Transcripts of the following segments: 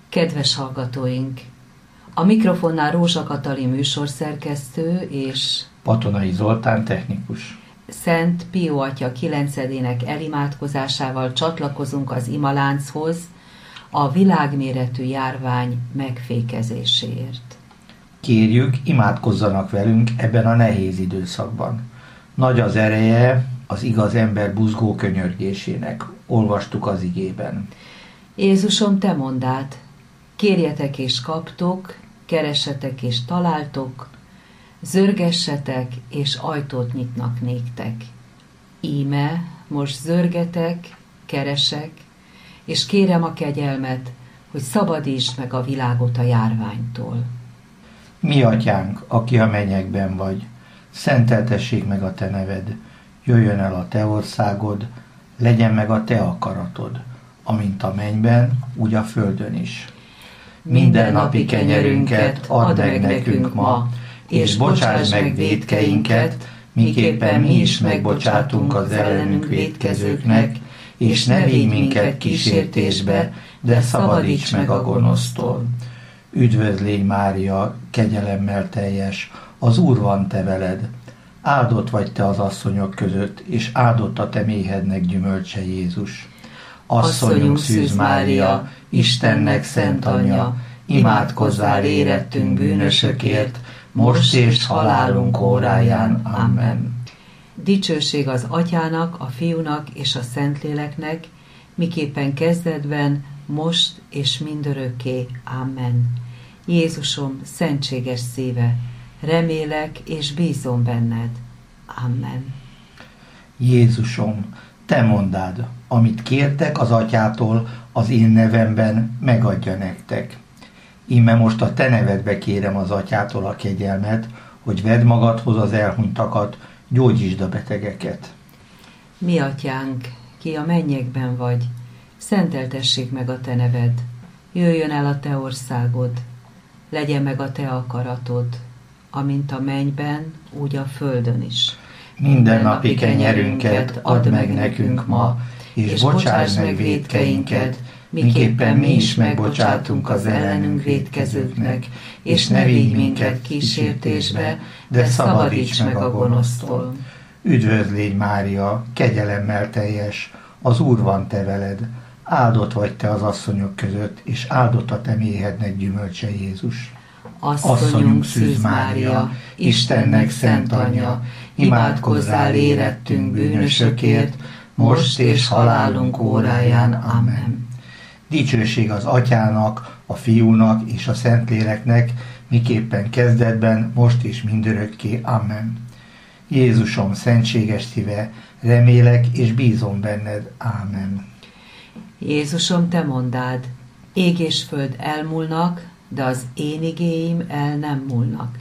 Kedves hallgatóink! A mikrofonnál Rózsa Katalin műsorszerkesztő és Patonai Zoltán technikus. Szent Pió Atya 9. elimádkozásával csatlakozunk az imalánchoz a világméretű járvány megfékezéséért. Kérjük, imádkozzanak velünk ebben a nehéz időszakban. Nagy az ereje az igaz ember buzgó könyörgésének. Olvastuk az igében. Jézusom, te mondád, kérjetek és kaptok, keressetek és találtok, zörgessetek és ajtót nyitnak néktek. Íme, most zörgetek, keresek, és kérem a kegyelmet, hogy szabadítsd meg a világot a járványtól. Mi atyánk, aki a mennyekben vagy, szenteltessék meg a te neved, jöjjön el a te országod, legyen meg a te akaratod, amint a mennyben, úgy a földön is. Mindennapi kenyerünket add meg nekünk ma, és bocsásd meg vétkeinket, miképpen mi is megbocsátunk az ellenünk vétkezőknek, és ne vigy minket kísértésbe, de szabadíts meg a gonosztól. Üdvözl légy Mária, kegyelemmel teljes, az Úr van te veled. Áldott vagy te az asszonyok között, és áldott a te méhednek gyümölcse Jézus. Asszonyunk Szűz Mária, Istennek szent anyja, imádkozzál érettünk bűnösökért, most és halálunk óráján. Amen. Dicsőség az Atyának, a Fiúnak és a Szentléleknek, miképpen kezdetben, most és mindörökké. Amen. Jézusom, szentséges szíve, remélek és bízom benned. Amen. Jézusom, te mondád, amit kértek az Atyától az én nevemben, megadja nektek. Íme most a te nevedbe kérem az Atyától a kegyelmet, hogy vedd magadhoz az elhunytakat, gyógyítsd a betegeket. Mi atyánk, ki a mennyekben vagy, szenteltessék meg a te neved, jöjjön el a te országod, legyen meg a te akaratod, amint a mennyben, úgy a földön is. Mindennapi kenyerünket add meg nekünk ma, és bocsásd meg vétkeinket, miképpen mi is megbocsátunk az ellenünk vétkezőknek, és ne vigy minket kísértésbe, de szabadíts meg a gonosztól. Üdvözl légy Mária, kegyelemmel teljes, az Úr van te veled. Áldott vagy te az asszonyok között, és áldott a te méhednek gyümölcse Jézus. Asszonyunk Szűz Mária, Istennek szent anyja, imádkozzál érettünk bűnösökért, most és halálunk óráján. Amen. Dicsőség az Atyának, a Fiúnak és a Szentléleknek, miképpen kezdetben, most és mindörökké. Amen. Jézusom, szentséges szíve, remélek és bízom benned. Amen. Jézusom, te mondád, ég és föld elmúlnak, de az én igéim el nem múlnak.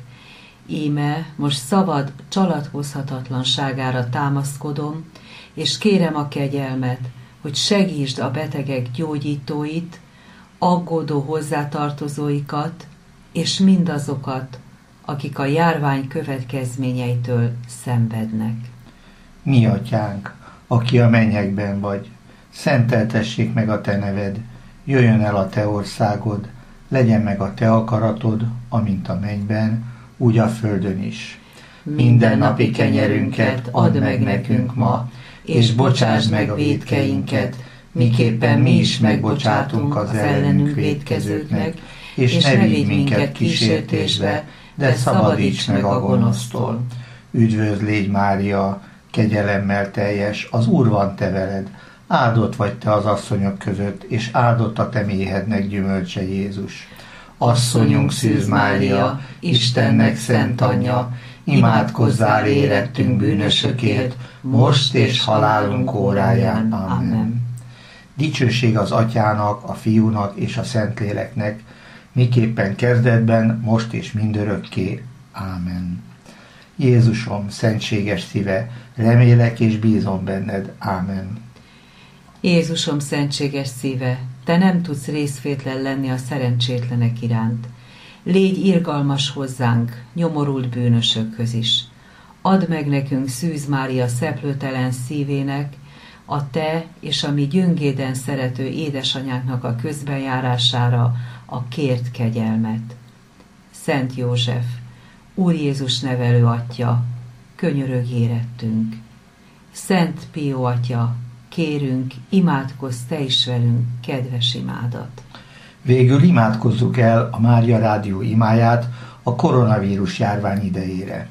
Íme most szabad, csaladhozhatatlanságára támaszkodom, és kérem a kegyelmet, hogy segítsd a betegek gyógyítóit, aggódó hozzátartozóikat, és mindazokat, akik a járvány következményeitől szenvednek. Mi atyánk, aki a mennyekben vagy, szenteltessék meg a te neved, jöjjön el a te országod, legyen meg a te akaratod, amint a mennyben, úgy a földön is. Mindennapi kenyerünket add meg nekünk ma, és bocsásd meg a vétkeinket, miképpen mi is megbocsátunk az ellenünk vétkezőknek, és ne vigy minket kísértésbe, de szabadíts meg a gonosztól. Üdvözl légy Mária, kegyelemmel teljes, az Úr van te veled. Áldott vagy te az asszonyok között, és áldott a te méhednek gyümölcse Jézus. Asszonyunk Szűz Mária, Istennek szent anyja, imádkozzál érettünk bűnösökért, most és halálunk óráján. Amen. Dicsőség az Atyának, a Fiúnak és a Szentléleknek, miképpen kezdetben, most és mindörökké. Amen. Jézusom, szentséges szíve, remélek és bízom benned. Amen. Jézusom, szentséges szíve, te nem tudsz részvétlen lenni a szerencsétlenek iránt. Légy irgalmas hozzánk, nyomorult bűnösökhöz is. Add meg nekünk Szűz Mária szeplőtelen szívének, a te és a mi gyöngéden szerető édesanyánknak a közbenjárására a kért kegyelmet. Szent József, Úr Jézus nevelő atya, könyörögj érettünk. Szent Pió atya, kérünk, imádkozz te is velünk, kedves imádat. Végül imádkozzuk el a Mária Rádió imáját a koronavírus járvány idejére.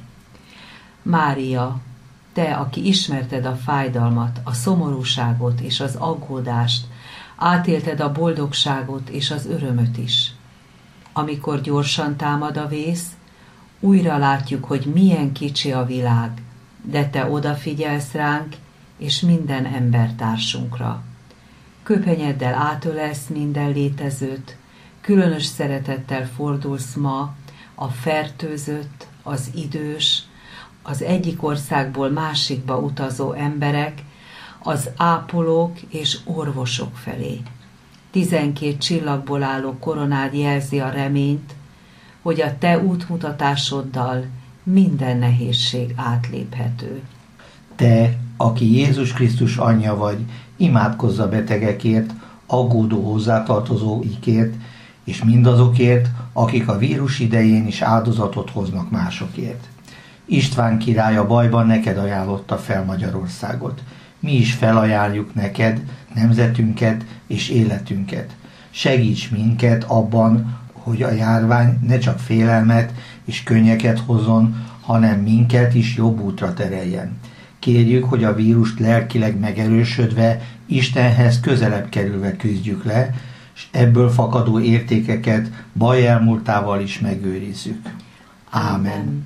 Mária, te, aki ismerted a fájdalmat, a szomorúságot és az aggódást, átélted a boldogságot és az örömöt is. Amikor gyorsan támad a vész, újra látjuk, hogy milyen kicsi a világ, de te odafigyelsz ránk és minden embertársunkra. Köpenyeddel átölelsz minden létezőt, különös szeretettel fordulsz ma a fertőzött, az idős, az egyik országból másikba utazó emberek, az ápolók és orvosok felé. 12 csillagból álló koronád jelzi a reményt, hogy a te útmutatásoddal minden nehézség átléphető. Te, aki Jézus Krisztus anyja vagy, imádkozz a betegekért, aggódó hozzátartozóikért, és mindazokért, akik a vírus idején is áldozatot hoznak másokért. István király a bajban neked ajánlotta fel Magyarországot. Mi is felajánljuk neked nemzetünket és életünket. Segíts minket abban, hogy a járvány ne csak félelmet és könnyeket hozzon, hanem minket is jobb útra tereljen. Kérjük, hogy a vírust lelkileg megerősödve, Istenhez közelebb kerülve küzdjük le, és ebből fakadó értékeket baj elmúltával is megőrizzük. Ámen.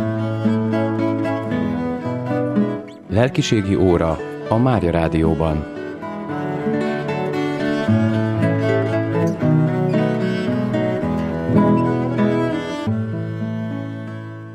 Lelkiségi óra a Mária Rádióban.